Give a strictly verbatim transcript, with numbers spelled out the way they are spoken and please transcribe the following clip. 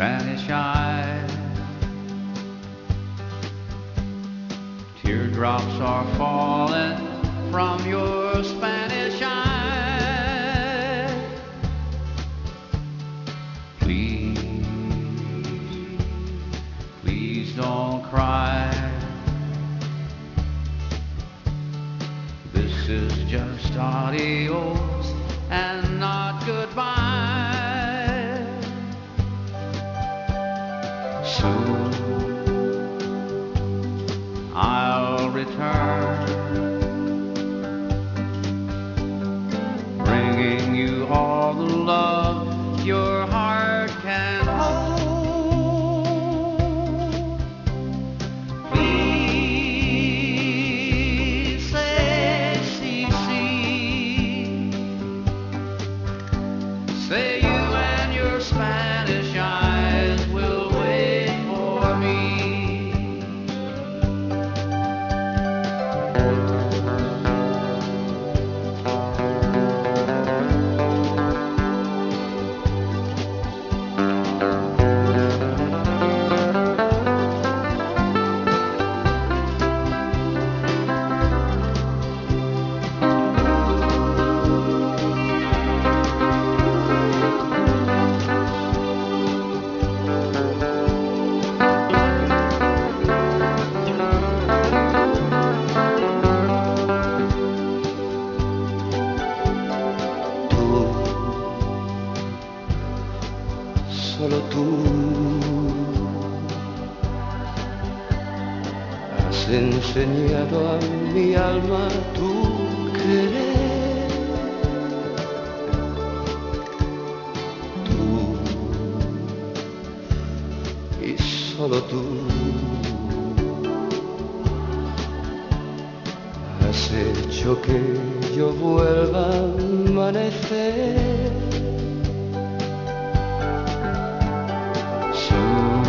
Spanish eyes. Teardrops are falling from your Spanish eyes. Please, please don't cry. This is just adios and not goodbye. Soon I'll return, bringing you all the love your heart can hold. Please say, see, see. Say you and your Spanish eyes will wait for me. Solo tú has enseñado a mi alma tu querer. Tú y solo tú has hecho que yo vuelva a amanecer. Soon